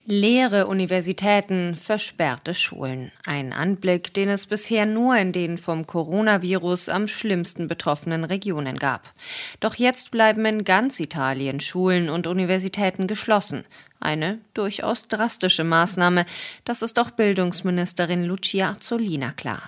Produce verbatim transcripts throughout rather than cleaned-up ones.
Leere Universitäten, versperrte Schulen. Ein Anblick, den es bisher nur in den vom Coronavirus am schlimmsten betroffenen Regionen gab. Doch jetzt bleiben in ganz Italien Schulen und Universitäten geschlossen. Eine durchaus drastische Maßnahme, das ist auch Bildungsministerin Lucia Azzolina klar.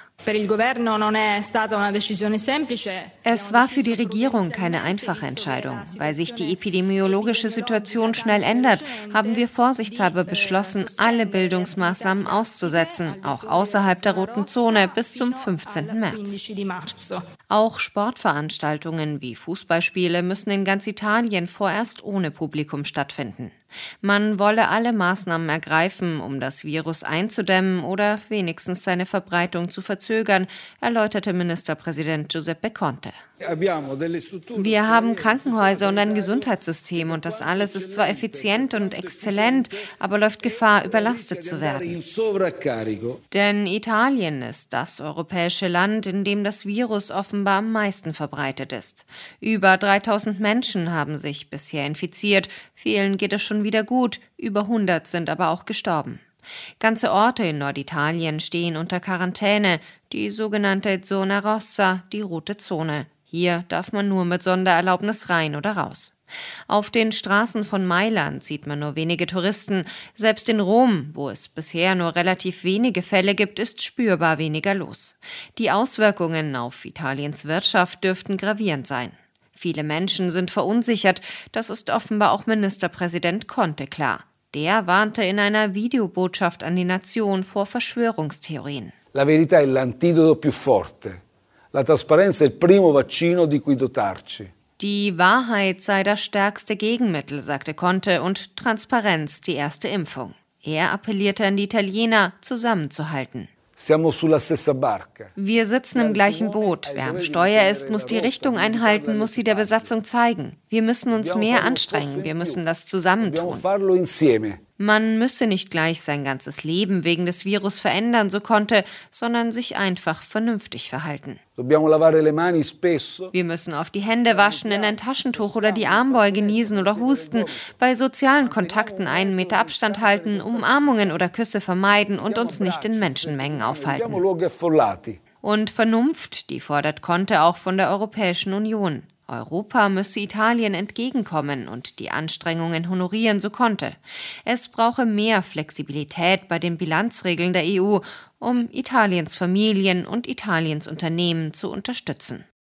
Es war für die Regierung keine einfache Entscheidung. Weil sich die epidemiologische Situation schnell ändert, haben wir vorsichtshalber beschlossen, alle Bildungsmaßnahmen auszusetzen, auch außerhalb der roten Zone bis zum fünfzehnten März. Auch Sportveranstaltungen wie Fußballspiele müssen in ganz Italien vorerst ohne Publikum stattfinden. Man wolle alle Maßnahmen ergreifen, um das Virus einzudämmen oder wenigstens seine Verbreitung zu verzögern, erläuterte Ministerpräsident Giuseppe Conte. Wir haben Krankenhäuser und ein Gesundheitssystem und das alles ist zwar effizient und exzellent, aber läuft Gefahr, überlastet zu werden. Denn Italien ist das europäische Land, in dem das Virus offenbar am meisten verbreitet ist. Über dreitausend Menschen haben sich bisher infiziert, vielen geht es schon wieder gut, über hundert sind aber auch gestorben. Ganze Orte in Norditalien stehen unter Quarantäne, die sogenannte Zona Rossa, die rote Zone. Hier darf man nur mit Sondererlaubnis rein oder raus. Auf den Straßen von Mailand sieht man nur wenige Touristen. Selbst in Rom, wo es bisher nur relativ wenige Fälle gibt, ist spürbar weniger los. Die Auswirkungen auf Italiens Wirtschaft dürften gravierend sein. Viele Menschen sind verunsichert, das ist offenbar auch Ministerpräsident Conte klar. Der warnte in einer Videobotschaft an die Nation vor Verschwörungstheorien. La verità è l'antidoto più forte. La trasparenza è il primo vaccino di cui dotarci. Die Wahrheit sei das stärkste Gegenmittel, sagte Conte, und Transparenz die erste Impfung. Er appellierte an die Italiener, zusammenzuhalten. Wir sitzen im gleichen Boot. Wer am Steuer ist, muss die Richtung einhalten, muss sie der Besatzung zeigen. Wir müssen uns mehr anstrengen, wir müssen das zusammentun. Man müsse nicht gleich sein ganzes Leben wegen des Virus verändern, so Conte, sondern sich einfach vernünftig verhalten. Wir müssen auf die Hände waschen, in ein Taschentuch oder die Armbeuge niesen oder husten, bei sozialen Kontakten einen Meter Abstand halten, Umarmungen oder Küsse vermeiden und uns nicht in Menschenmengen aufhalten. Und Vernunft, die fordert Conte auch von der Europäischen Union. Europa müsse Italien entgegenkommen und die Anstrengungen honorieren, so Conte. Es brauche mehr Flexibilität bei den Bilanzregeln der E U, um Italiens Familien und Italiens Unternehmen zu unterstützen.